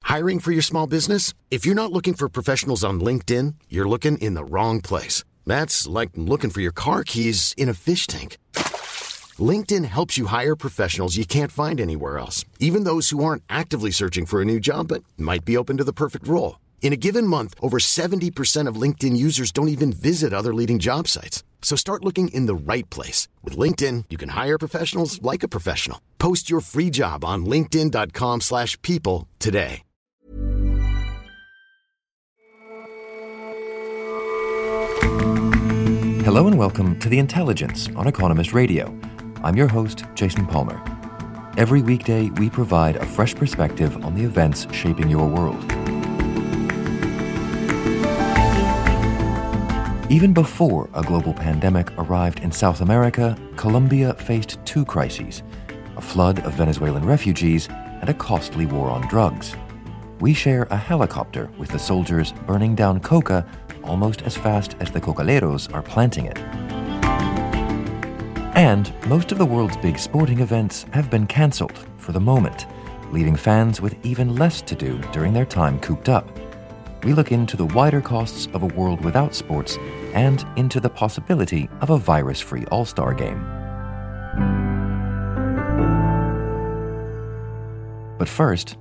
Hiring for your small business? If you're not looking for professionals on LinkedIn, you're looking in the wrong place. That's like looking for your car keys in a fish tank. LinkedIn helps you hire professionals you can't find anywhere else, even those who aren't actively searching for a new job but might be open to the perfect role. In a given month, over 70% of LinkedIn users don't even visit other leading job sites. So start looking in the right place. With LinkedIn, you can hire professionals like a professional. Post your free job on linkedin.com/people today. Hello and welcome to The Intelligence on Economist Radio. I'm your host, Jason Palmer. Every weekday, we provide a fresh perspective on the events shaping your world. Even before a global pandemic arrived in South America, Colombia faced two crises: a flood of Venezuelan refugees and a costly war on drugs. We share a helicopter with the soldiers burning down coca almost as fast as the cocaleros are planting it. And most of the world's big sporting events have been cancelled for the moment, leaving fans with even less to do during their time cooped up. We look into the wider costs of a world without sports and into the possibility of a virus-free All-Star game. But first,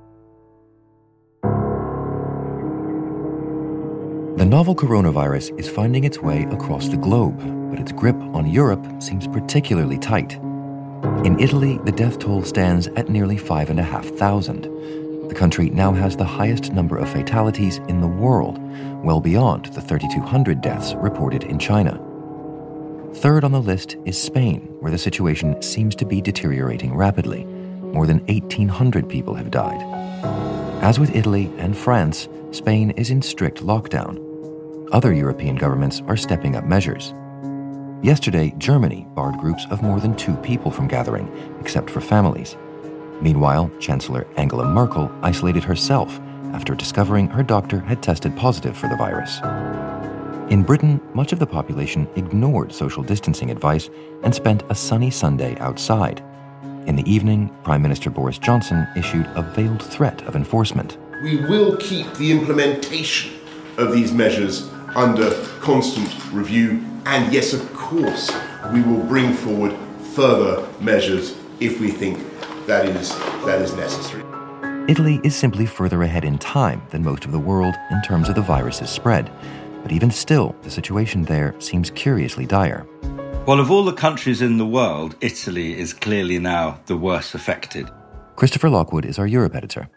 the novel coronavirus is finding its way across the globe, but its grip on Europe seems particularly tight. In Italy, the death toll stands at nearly 5,500. The country now has the highest number of fatalities in the world, well beyond the 3,200 deaths reported in China. Third on the list is Spain, where the situation seems to be deteriorating rapidly. More than 1,800 people have died. As with Italy and France, Spain is in strict lockdown. Other European governments are stepping up measures. Yesterday, Germany barred groups of more than 2 people from gathering, except for families. Meanwhile, Chancellor Angela Merkel isolated herself after discovering her doctor had tested positive for the virus. In Britain, much of the population ignored social distancing advice and spent a sunny Sunday outside. In the evening, Prime Minister Boris Johnson issued a veiled threat of enforcement. We will keep the implementation of these measures under constant review, and yes, of course, we will bring forward further measures if we think that is necessary. Italy is simply further ahead in time than most of the world in terms of the virus's spread. But even still, the situation there seems curiously dire. Well, of all the countries in the world, Italy is clearly now the worst affected. Christopher Lockwood is our Europe editor.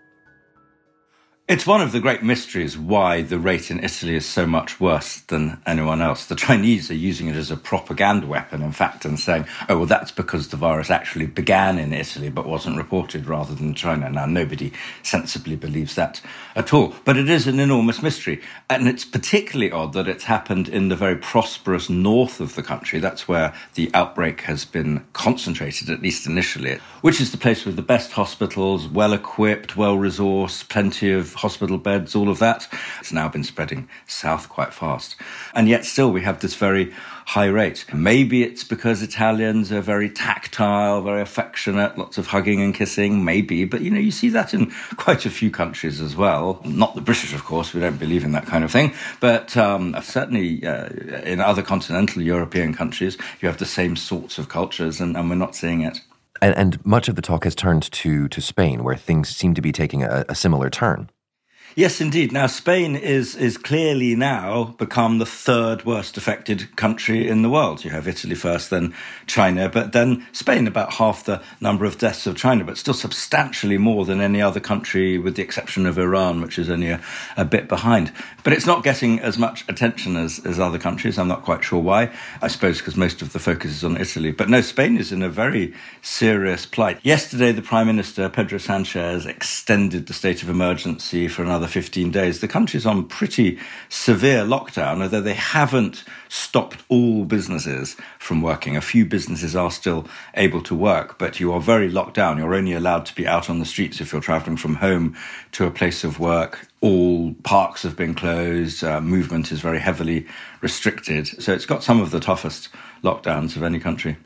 It's one of the great mysteries why the rate in Italy is so much worse than anyone else. The Chinese are using it as a propaganda weapon, in fact, and saying, oh, well, that's because the virus actually began in Italy but wasn't reported rather than China. Now, nobody sensibly believes that at all. But it is an enormous mystery. And it's particularly odd that it's happened in the very prosperous north of the country. That's where the outbreak has been concentrated, at least initially, which is the place with the best hospitals, well-equipped, well-resourced, plenty of hospital beds, all of that. It's now been spreading south quite fast. And yet still we have this very high rate. Maybe it's because Italians are very tactile, very affectionate, lots of hugging and kissing, maybe. But, you see that in quite a few countries as well. Not the British, of course, we don't believe in that kind of thing. But certainly in other continental European countries, you have the same sorts of cultures, and we're not seeing it. And much of the talk has turned to Spain, where things seem to be taking a similar turn. Yes, indeed. Now, Spain is clearly now become the third worst affected country in the world. You have Italy first, then China, but then Spain, about half the number of deaths of China, but still substantially more than any other country, with the exception of Iran, which is only a bit behind. But it's not getting as much attention as other countries. I'm not quite sure why. I suppose because most of the focus is on Italy. But no, Spain is in a very serious plight. Yesterday, the Prime Minister, Pedro Sanchez, extended the state of emergency for another 15 days. The country's on pretty severe lockdown, although they haven't stopped all businesses from working. A few businesses are still able to work, but you are very locked down. You're only allowed to be out on the streets if you're travelling from home to a place of work. All parks have been closed. Movement is very heavily restricted. So it's got some of the toughest lockdowns of any country.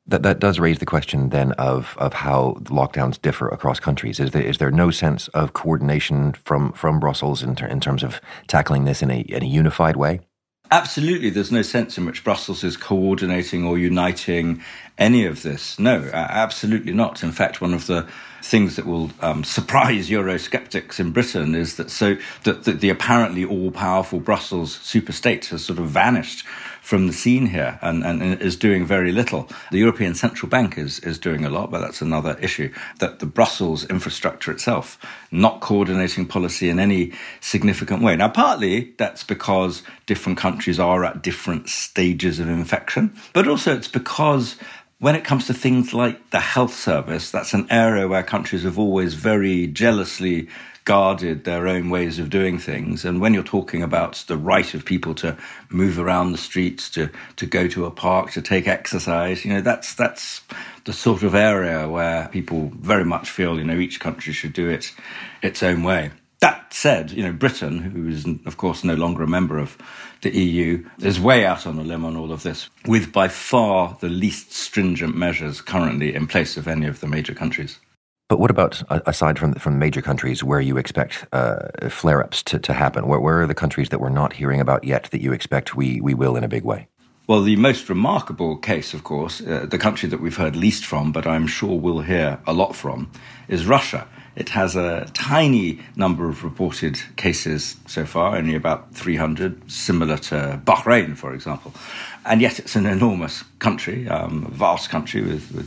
That does raise the question then of how lockdowns differ across countries. Is there no sense of coordination from Brussels in terms of tackling this in a unified way? Absolutely. There's no sense in which Brussels is coordinating or uniting any of this. No, absolutely not. In fact, one of the things that will surprise Eurosceptics in Britain is that the apparently all-powerful Brussels superstate has sort of vanished from the scene here and is doing very little. The European Central Bank is doing a lot, but that's another issue. That the Brussels infrastructure itself not coordinating policy in any significant way. Now, partly that's because different countries are at different stages of infection, but also it's because when it comes to things like the health service, that's an area where countries have always very jealously guarded their own ways of doing things. And when you're talking about the right of people to move around the streets, to go to a park, to take exercise, that's the sort of area where people very much feel, each country should do it its own way. That said, Britain, who is, of course, no longer a member of the EU, is way out on a limb on all of this, with by far the least stringent measures currently in place of any of the major countries. But what about, aside from major countries, where you expect flare-ups to happen? Where are the countries that we're not hearing about yet that you expect we will in a big way? Well, the most remarkable case, of course, the country that we've heard least from, but I'm sure we'll hear a lot from, is Russia. It has a tiny number of reported cases so far, only about 300, similar to Bahrain, for example. And yet it's an enormous country, a vast country with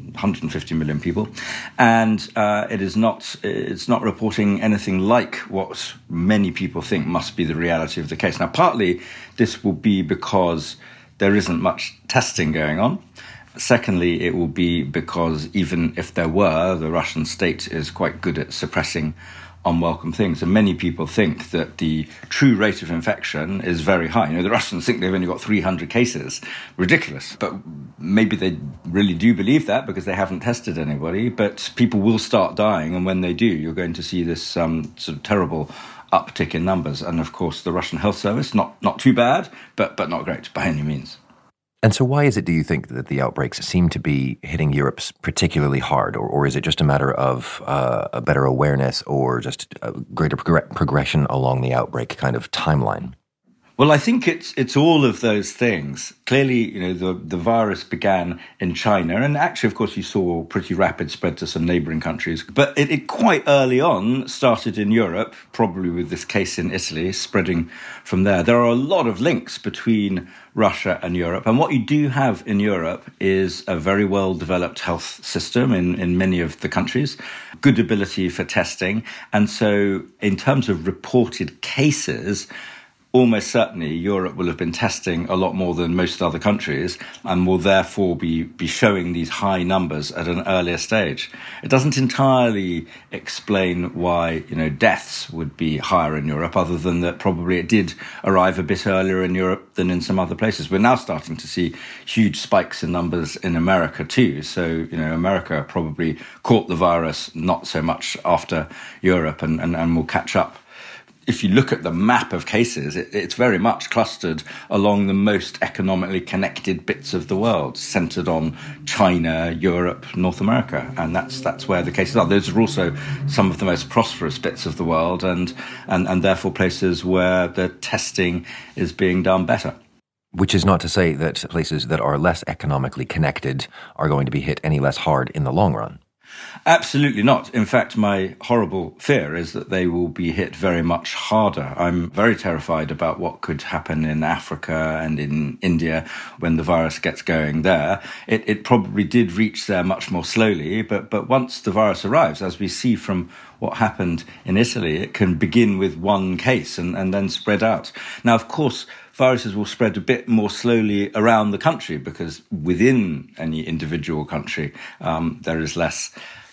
150 million people, and it's not reporting anything like what many people think must be the reality of the case. Now, partly this will be because there isn't much testing going on. Secondly, it will be because even if there were, the Russian state is quite good at suppressing unwelcome things. And many people think that the true rate of infection is very high. The Russians think they've only got 300 cases. Ridiculous. But maybe they really do believe that because they haven't tested anybody. But people will start dying. And when they do, you're going to see this sort of terrible uptick in numbers. And of course, the Russian health service, not too bad, but not great by any means. And so why is it, do you think, that the outbreaks seem to be hitting Europe particularly hard? Or is it just a matter of a better awareness or just a greater progression along the outbreak kind of timeline? Well, I think it's all of those things. Clearly, the virus began in China, and actually, of course, you saw pretty rapid spread to some neighbouring countries. But it quite early on started in Europe, probably with this case in Italy, spreading from there. There are a lot of links between Russia and Europe. And what you do have in Europe is a very well-developed health system in many of the countries, good ability for testing. And so in terms of reported cases, almost certainly Europe will have been testing a lot more than most other countries and will therefore be showing these high numbers at an earlier stage. It doesn't entirely explain why, deaths would be higher in Europe, other than that probably it did arrive a bit earlier in Europe than in some other places. We're now starting to see huge spikes in numbers in America too. So, America probably caught the virus not so much after Europe and will catch up. If you look at the map of cases, it's very much clustered along the most economically connected bits of the world, centred on China, Europe, North America. And that's where the cases are. Those are also some of the most prosperous bits of the world and therefore places where the testing is being done better. Which is not to say that places that are less economically connected are going to be hit any less hard in the long run. Absolutely not. In fact, my horrible fear is that they will be hit very much harder. I'm very terrified about what could happen in Africa and in India when the virus gets going there. It probably did reach there much more slowly, but once the virus arrives, as we see from what happened in Italy, it can begin with one case and then spread out. Now, of course, viruses will spread a bit more slowly around the country because within any individual country, there is less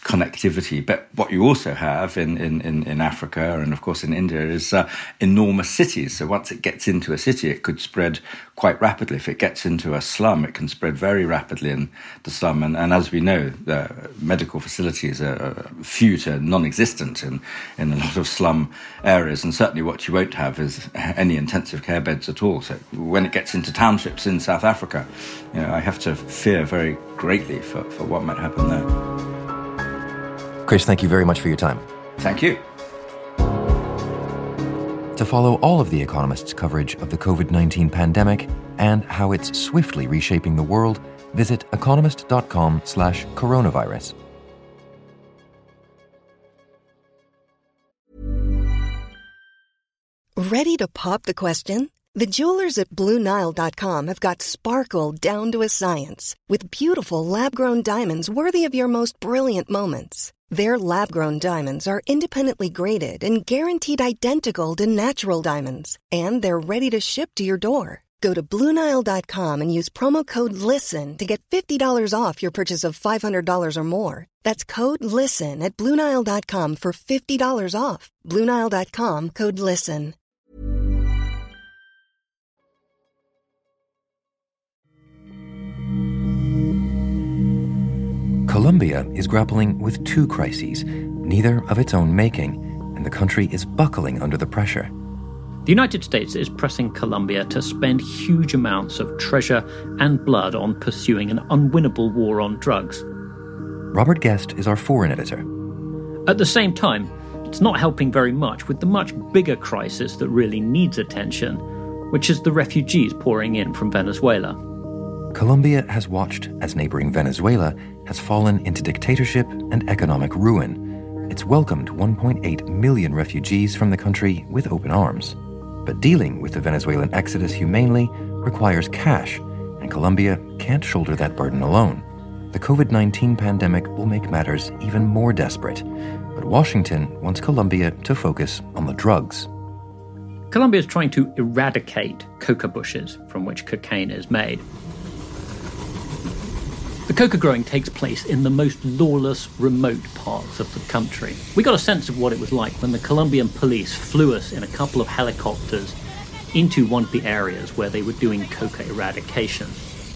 connectivity. But what you also have in Africa and, of course, in India is enormous cities. So once it gets into a city, it could spread quite rapidly. If it gets into a slum, it can spread very rapidly in the slum. And as we know, the medical facilities are few to non-existent in a lot of slum areas. And certainly what you won't have is any intensive care beds at all. So when it gets into townships in South Africa, I have to fear very greatly for what might happen there. Chris, thank you very much for your time. Thank you. To follow all of The Economist's coverage of the COVID-19 pandemic and how it's swiftly reshaping the world, visit economist.com/coronavirus. Ready to pop the question? The jewelers at BlueNile.com have got sparkle down to a science with beautiful lab-grown diamonds worthy of your most brilliant moments. Their lab-grown diamonds are independently graded and guaranteed identical to natural diamonds, and they're ready to ship to your door. Go to BlueNile.com and use promo code LISTEN to get $50 off your purchase of $500 or more. That's code LISTEN at BlueNile.com for $50 off. BlueNile.com, code LISTEN. Colombia is grappling with two crises, neither of its own making, and the country is buckling under the pressure. The United States is pressing Colombia to spend huge amounts of treasure and blood on pursuing an unwinnable war on drugs. Robert Guest is our foreign editor. At the same time, it's not helping very much with the much bigger crisis that really needs attention, which is the refugees pouring in from Venezuela. Colombia has watched as neighboring Venezuela has fallen into dictatorship and economic ruin. It's welcomed 1.8 million refugees from the country with open arms. But dealing with the Venezuelan exodus humanely requires cash, and Colombia can't shoulder that burden alone. The COVID-19 pandemic will make matters even more desperate, but Washington wants Colombia to focus on the drugs. Colombia is trying to eradicate coca bushes from which cocaine is made. The coca growing takes place in the most lawless, remote parts of the country. We got a sense of what it was like when the Colombian police flew us in a couple of helicopters into one of the areas where they were doing coca eradication.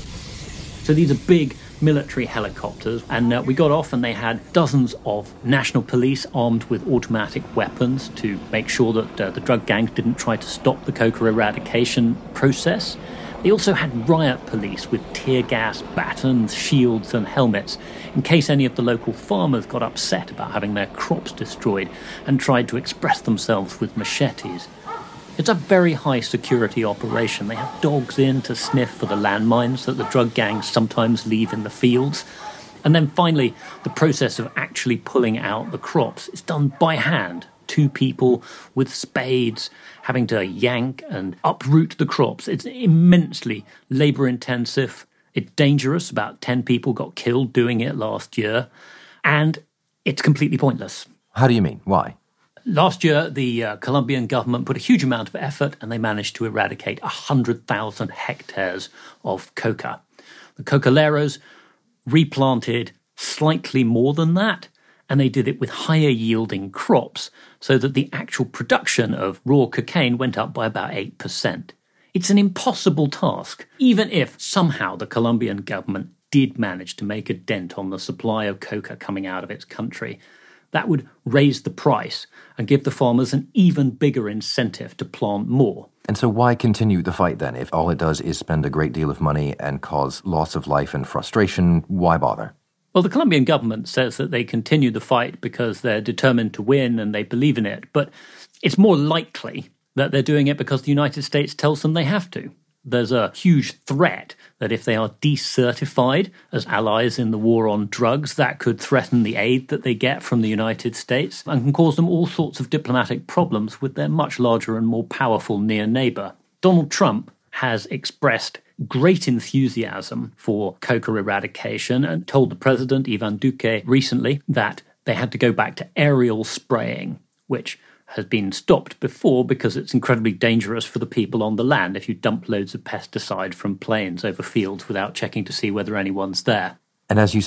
So these are big military helicopters, and we got off and they had dozens of national police armed with automatic weapons to make sure that the drug gangs didn't try to stop the coca eradication process. They also had riot police with tear gas, batons, shields and helmets in case any of the local farmers got upset about having their crops destroyed and tried to express themselves with machetes. It's a very high security operation. They have dogs in to sniff for the landmines that the drug gangs sometimes leave in the fields. And then finally, the process of actually pulling out the crops is done by hand. 2 people with spades having to yank and uproot the crops. It's immensely labour-intensive. It's dangerous. About 10 people got killed doing it last year. And it's completely pointless. How do you mean? Why? Last year, the Colombian government put a huge amount of effort and they managed to eradicate 100,000 hectares of coca. The cocaleros replanted slightly more than that, and they did it with higher yielding crops so that the actual production of raw cocaine went up by about 8%. It's an impossible task, even if somehow the Colombian government did manage to make a dent on the supply of coca coming out of its country. That would raise the price and give the farmers an even bigger incentive to plant more. And so why continue the fight then? If all it does is spend a great deal of money and cause loss of life and frustration, why bother? Well, the Colombian government says that they continue the fight because they're determined to win and they believe in it. But it's more likely that they're doing it because the United States tells them they have to. There's a huge threat that if they are decertified as allies in the war on drugs, that could threaten the aid that they get from the United States and can cause them all sorts of diplomatic problems with their much larger and more powerful near neighbour. Donald Trump has expressed great enthusiasm for coca eradication and told the president, Ivan Duque, recently that they had to go back to aerial spraying, which has been stopped before because it's incredibly dangerous for the people on the land if you dump loads of pesticide from planes over fields without checking to see whether anyone's there. And as you say,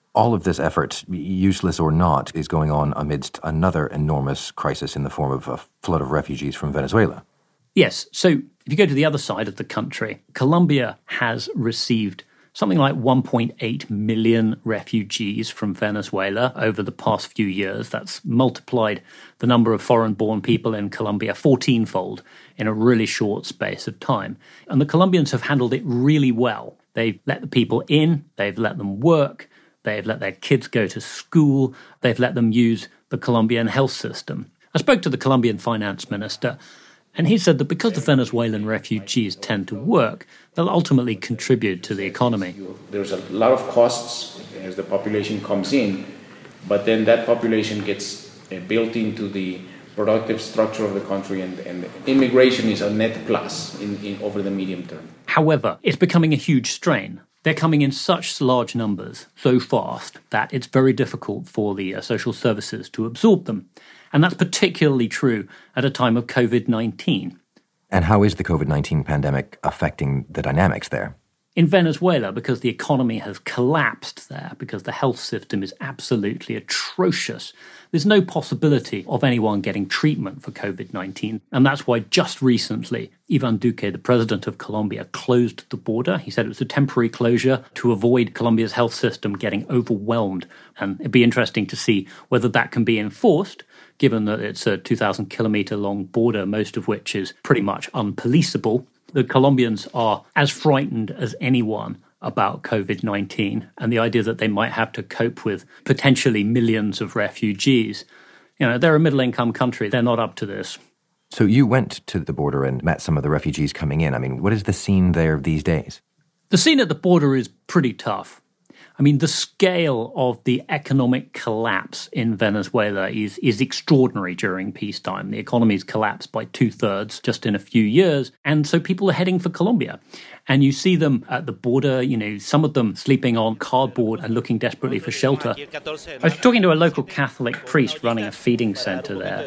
All of this effort, useless or not, is going on amidst another enormous crisis in the form of a flood of refugees from Venezuela. Yes. So if you go to the other side of the country, Colombia has received something like 1.8 million refugees from Venezuela over the past few years. That's multiplied the number of foreign-born people in Colombia 14-fold in a really short space of time. And the Colombians have handled it really well. They've let the people in, they've let them work, they've let their kids go to school, they've let them use the Colombian health system. I spoke to the Colombian finance minister, and he said that because the Venezuelan refugees tend to work, they'll ultimately contribute to the economy. There's a lot of costs as the population comes in, but then that population gets built into the productive structure of the country, and immigration is a net plus in over the medium term. However, it's becoming a huge strain. They're coming in such large numbers so fast that it's very difficult for the social services to absorb them. And that's particularly true at a time of COVID-19. And how is the COVID-19 pandemic affecting the dynamics there? In Venezuela, because the economy has collapsed there, because the health system is absolutely atrocious, there's no possibility of anyone getting treatment for COVID-19. And that's why just recently, Ivan Duque, the president of Colombia, closed the border. He said it was a temporary closure to avoid Colombia's health system getting overwhelmed. And it'd be interesting to see whether that can be enforced, given that it's a 2,000-kilometre long border, most of which is pretty much unpoliceable. The Colombians are as frightened as anyone about COVID-19 and the idea that they might have to cope with potentially millions of refugees. You know, they're a middle-income country. They're not up to this. So you went to the border and met some of the refugees coming in. I mean, what is the scene there these days? The scene at the border is pretty tough. I mean, the scale of the economic collapse in Venezuela is extraordinary during peacetime. The economy's collapsed by 2/3 just in a few years. And so people are heading for Colombia. And you see them at the border, you know, some of them sleeping on cardboard and looking desperately for shelter. I was talking to a local Catholic priest running a feeding center there.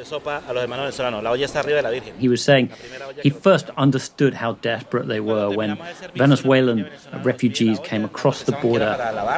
He was saying he first understood how desperate they were when Venezuelan refugees came across the border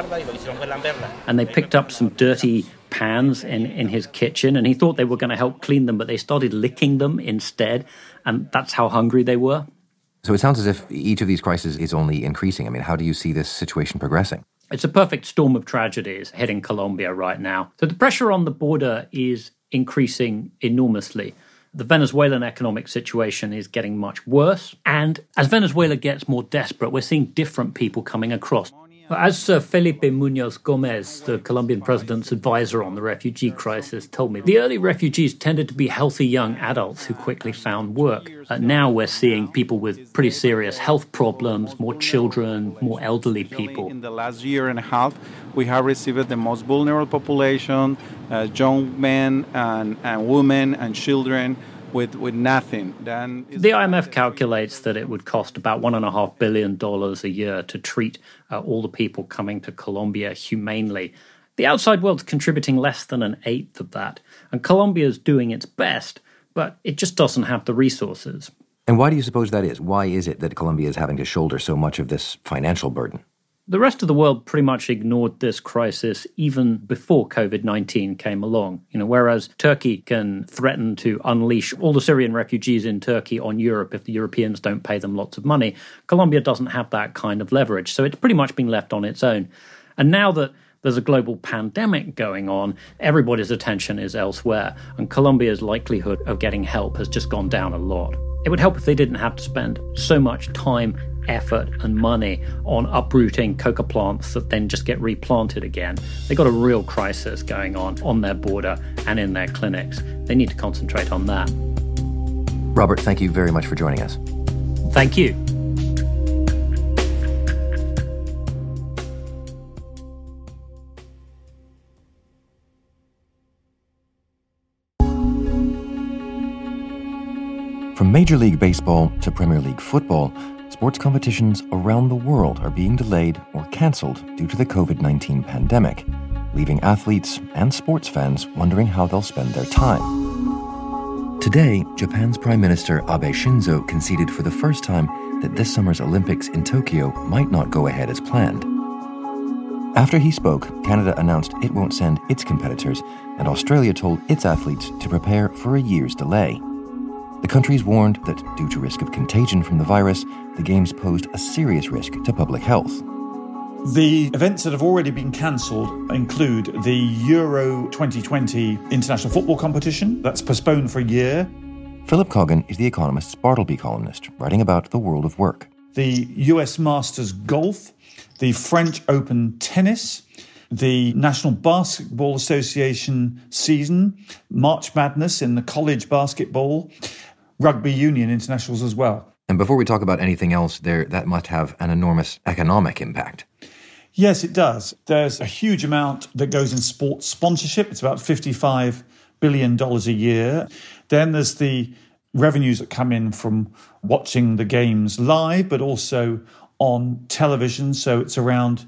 and they picked up some dirty pans in his kitchen, and he thought they were going to help clean them, but they started licking them instead, and that's how hungry they were. So it sounds as if each of these crises is only increasing. I mean, how do you see this situation progressing? It's a perfect storm of tragedies hitting Colombia right now. So the pressure on the border is increasing enormously. The Venezuelan economic situation is getting much worse. And as Venezuela gets more desperate, we're seeing different people coming across. As Sir Felipe Muñoz Gómez, the Colombian president's advisor on the refugee crisis, told me, the early refugees tended to be healthy young adults who quickly found work. Now we're seeing people with pretty serious health problems, more children, more elderly people. In the last year and a half, we have received the most vulnerable population, young men and women and children, with nothing. The IMF calculates that it would cost about $1.5 billion a year to treat all the people coming to Colombia humanely. The outside world's contributing less than an eighth of that, and Colombia's doing its best, but it just doesn't have the resources. And why do you suppose that is? Why is it that Colombia is having to shoulder so much of this financial burden? The rest of the world pretty much ignored this crisis even before COVID-19 came along. You know, whereas Turkey can threaten to unleash all the Syrian refugees in Turkey on Europe if the Europeans don't pay them lots of money, Colombia doesn't have that kind of leverage. So it's pretty much been left on its own. And now that there's a global pandemic going on, everybody's attention is elsewhere, and Colombia's likelihood of getting help has just gone down a lot. It would help if they didn't have to spend so much time, effort and money on uprooting coca plants that then just get replanted again. They've got a real crisis going on their border and in their clinics. They need to concentrate on that. Robert, thank you very much for joining us. Thank you. From Major League Baseball to Premier League football, sports competitions around the world are being delayed or cancelled due to the COVID-19 pandemic, leaving athletes and sports fans wondering how they'll spend their time. Today, Japan's Prime Minister Abe Shinzo conceded for the first time that this summer's Olympics in Tokyo might not go ahead as planned. After he spoke, Canada announced it won't send its competitors, and Australia told its athletes to prepare for a year's delay. The countries warned that, due to risk of contagion from the virus, the Games posed a serious risk to public health. The events that have already been cancelled include the Euro 2020 international football competition. That's postponed for a year. Philip Coggan is The Economist's Bartleby columnist, writing about the world of work. The US Masters Golf, the French Open Tennis, the National Basketball Association season, March Madness in the college basketball, rugby union internationals as well. And before we talk about anything else there, that must have an enormous economic impact. Yes, it does. There's a huge amount that goes in sports sponsorship. It's about $55 billion a year. Then there's the revenues that come in from watching the games live, but also on television. So it's around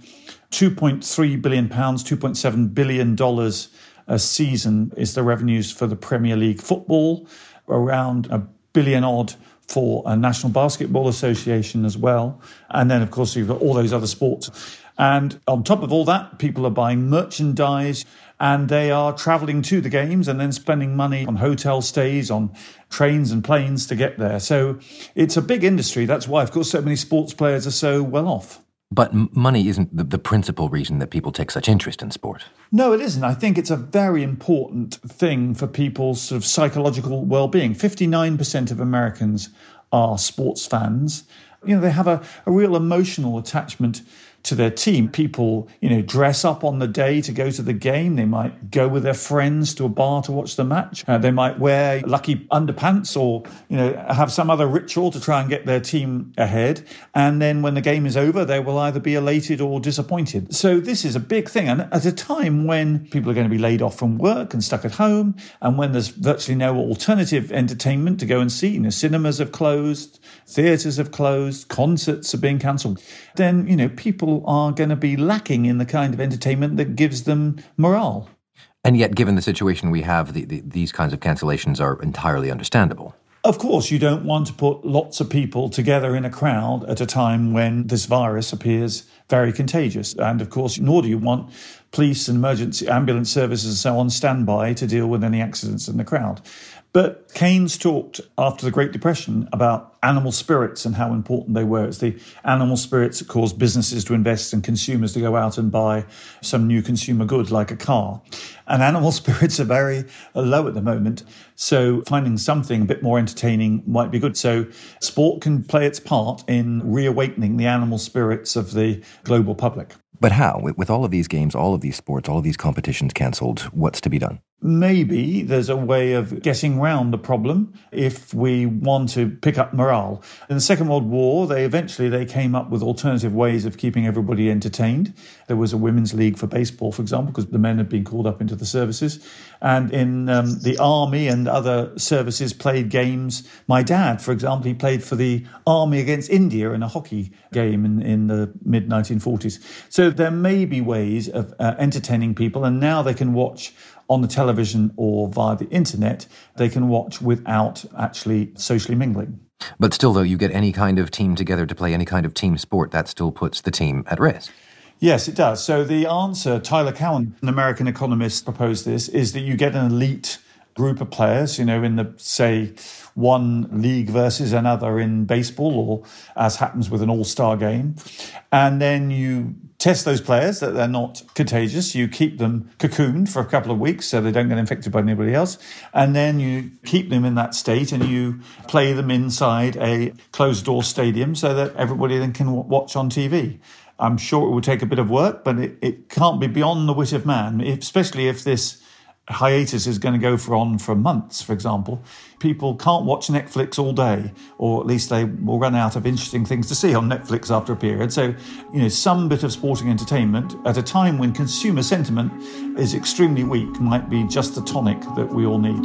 £2.3 billion, $2.7 billion a season is the revenues for the Premier League football, around $1 billion odd for a National Basketball Association as well. And then, of course, you've got all those other sports. And on top of all that, people are buying merchandise and they are travelling to the games and then spending money on hotel stays, on trains and planes to get there. So it's a big industry. That's why, of course, so many sports players are so well off. But money isn't the principal reason that people take such interest in sport. No, it isn't. I think it's a very important thing for people's sort of psychological well-being. 59% of Americans are sports fans. You know, they have a real emotional attachment to their team. People, dress up on the day to go to the game. They might go with their friends to a bar to watch the match. They might wear lucky underpants or, have some other ritual to try and get their team ahead. And then when the game is over, they will either be elated or disappointed. So this is a big thing. And at a time when people are going to be laid off from work and stuck at home, and when there's virtually no alternative entertainment to go and see, cinemas have closed, theatres have closed, concerts are being cancelled, then, people are going to be lacking in the kind of entertainment that gives them morale. And yet, given the situation we have, these kinds of cancellations are entirely understandable. Of course, you don't want to put lots of people together in a crowd at a time when this virus appears very contagious. And of course, nor do you want police and emergency ambulance services and so on standby to deal with any accidents in the crowd. But Keynes talked after the Great Depression about animal spirits and how important they were. It's the animal spirits that cause businesses to invest and consumers to go out and buy some new consumer good like a car. And animal spirits are very low at the moment. So finding something a bit more entertaining might be good. So sport can play its part in reawakening the animal spirits of the global public. But how? With all of these games, all of these sports, all of these competitions cancelled, what's to be done? Maybe there's a way of getting round the problem if we want to pick up morale. In the Second World War, they came up with alternative ways of keeping everybody entertained. There was a women's league for baseball, for example, because the men had been called up into the services. And in the army and other services played games. My dad, for example, he played for the army against India in a hockey game in the mid-1940s. So there may be ways of entertaining people, and now they can watch on the television or via the internet. They can watch without actually socially mingling. But still, though, you get any kind of team together to play any kind of team sport, that still puts the team at risk. Yes, it does. So the answer, Tyler Cowen, an American economist, proposed this, is that you get an elite group of players, in the, say, one league versus another in baseball, or as happens with an all-star game. And then you test those players that they're not contagious. You keep them cocooned for a couple of weeks so they don't get infected by anybody else. And then you keep them in that state and you play them inside a closed-door stadium so that everybody then can watch on TV. I'm sure it will take a bit of work, but it can't be beyond the wit of man, especially if this hiatus is going to go for months, for example. People can't watch Netflix all day, or at least they will run out of interesting things to see on Netflix after a period. So, some bit of sporting entertainment at a time when consumer sentiment is extremely weak might be just the tonic that we all need.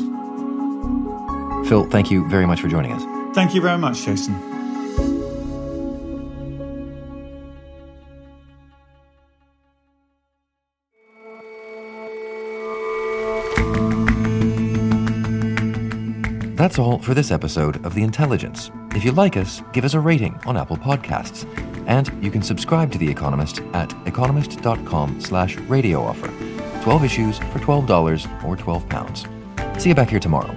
Phil, thank you very much for joining us. Thank you very much, Jason. That's all for this episode of The Intelligence. If you like us, give us a rating on Apple Podcasts. And you can subscribe to The Economist at economist.com/radio offer. 12 issues for $12 or £12. See you back here tomorrow.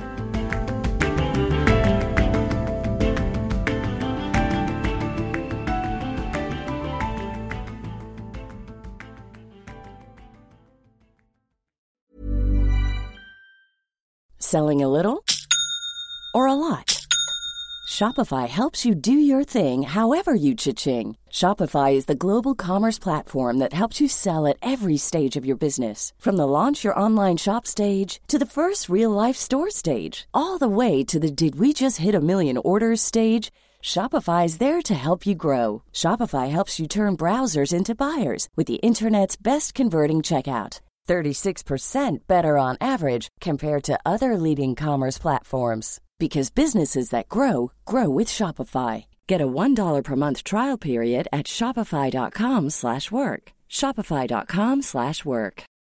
Selling a little or a lot? Shopify helps you do your thing however you cha-ching. Shopify is the global commerce platform that helps you sell at every stage of your business. From the launch your online shop stage to the first real-life store stage, all the way to the did we just hit a million orders stage. Shopify is there to help you grow. Shopify helps you turn browsers into buyers with the internet's best converting checkout. 36% better on average compared to other leading commerce platforms. Because businesses that grow, grow with Shopify. Get a $1 per month trial period at shopify.com/work. Shopify.com/work.